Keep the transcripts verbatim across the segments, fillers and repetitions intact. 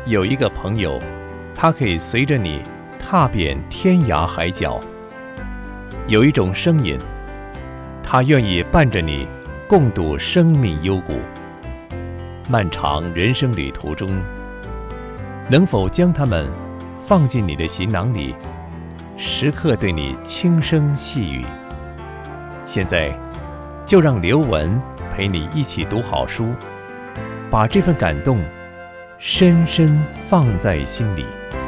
有一个朋友，他可以随着你踏遍天涯海角；有一种声音，他愿意伴着你共度生命幽谷。漫长人生旅途中，能否将它们放进你的行囊里，时刻对你轻声细语？现在就让刘文陪你一起读好书，把这份感动深深放在心里。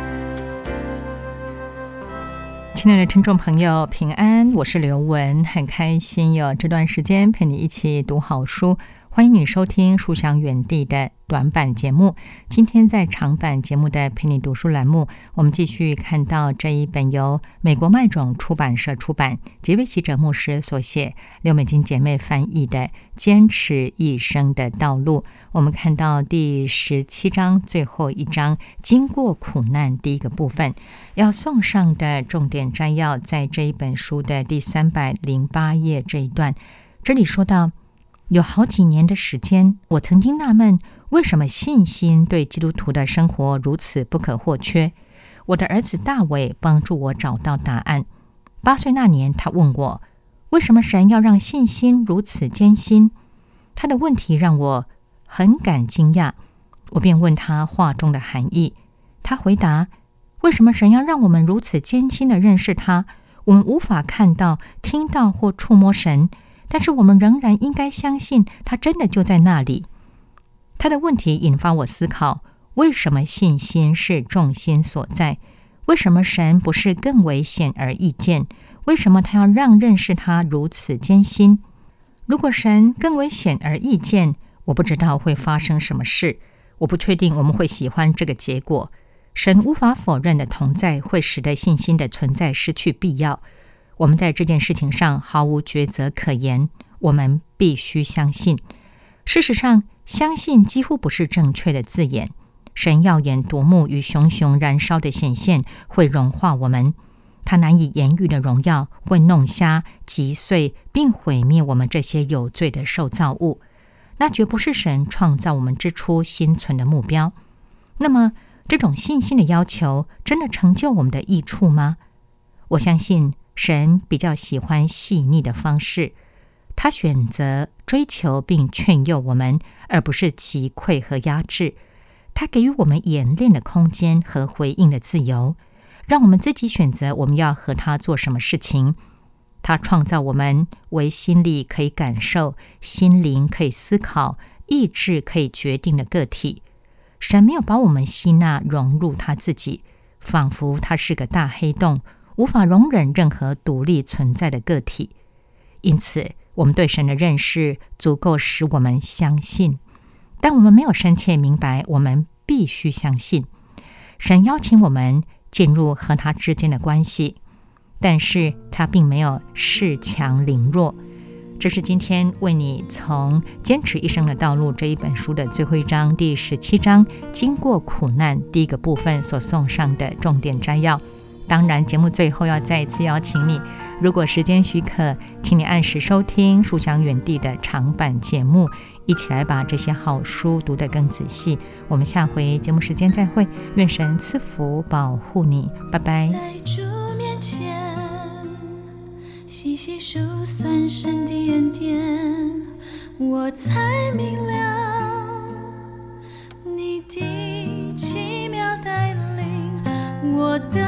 亲爱的听众朋友，平安，我是刘文，很开心有这段时间陪你一起读好书。欢迎你收听书香园地的短版节目。今天在长版节目的陪你读书栏目，我们继续看到这一本由美国麦种出版社出版，杰瑞奇哲牧师所写，刘美金姐妹翻译的《坚持一生的道路》。我们看到第十七章最后一章，经过苦难第一个部分，要送上的重点摘要在这一本书的第三百零八页这一段。这里说到，有好几年的时间，我曾经纳闷，为什么信心对基督徒的生活如此不可或缺。我的儿子大卫帮助我找到答案。八岁那年，他问我，为什么神要让信心如此艰辛？他的问题让我很感惊讶，我便问他话中的含义。他回答，为什么神要让我们如此艰辛地认识他？我们无法看到、听到或触摸神，但是我们仍然应该相信他真的就在那里。他的问题引发我思考，为什么信心是重心所在？为什么神不是更为显而易见？为什么他要让认识他如此艰辛？如果神更为显而易见，我不知道会发生什么事，我不确定我们会喜欢这个结果。神无法否认的同在会使得信心的存在失去必要。我们在这件事情上毫无抉择可言，我们必须相信。事实上，相信几乎不是正确的字眼。神耀眼夺目与熊熊燃烧的显现会融化我们，他难以言喻的荣耀会弄瞎、击碎并毁灭我们这些有罪的受造物。那绝不是神创造我们之初心存的目标。那么，这种信心的要求真的成就我们的益处吗？我相信神比较喜欢细腻的方式，他选择追求并劝诱我们，而不是击溃和压制。他给予我们演练的空间和回应的自由，让我们自己选择我们要和他做什么事情。他创造我们为心力可以感受、心灵可以思考、意志可以决定的个体。神没有把我们吸纳融入他自己，仿佛他是个大黑洞，无法容忍任何独立存在的个体。因此，我们对神的认识足够使我们相信，但我们没有深切明白我们必须相信。神邀请我们进入和他之间的关系，但是他并没有恃强凌弱。这是今天为你从《坚持一生的道路》这一本书的最后一章第十七章经过苦难第一个部分所送上的重点摘要。当然，节目最后要再一次邀请你，如果时间许可，请你按时收听书香园地的长版节目，一起来把这些好书读得更仔细。我们下回节目时间再会，愿神赐福保护你，拜拜。 在主面前细细数算神的恩典，我才明了你的奇妙带领，我等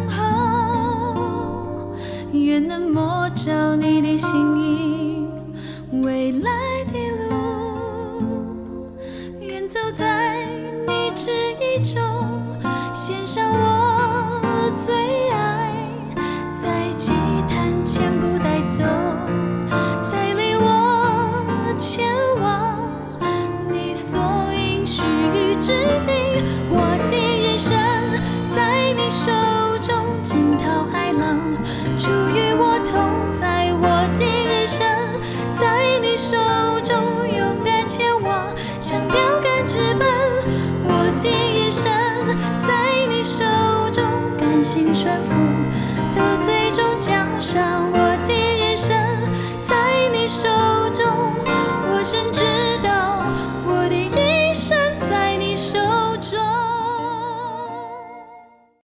候，愿能摸着你的心意，未来的路，愿走在你旨意中，献上我最爱，在祭坛前不带走，带领我前往你所应许之地。我的一生在你手中，惊涛骇浪主与我同在。我的一生在你手中，勇敢前往，向标杆直奔。我的一生在你手中，甘心顺服，到最终